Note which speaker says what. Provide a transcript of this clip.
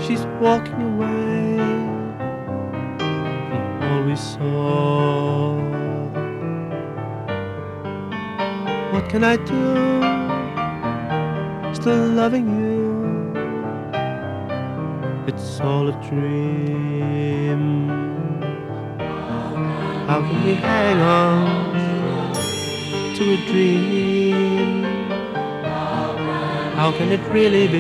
Speaker 1: she's walking away from all we saw. What can I do? Still loving you. It's all a dream. How can we hang on to a dream? How can it really be?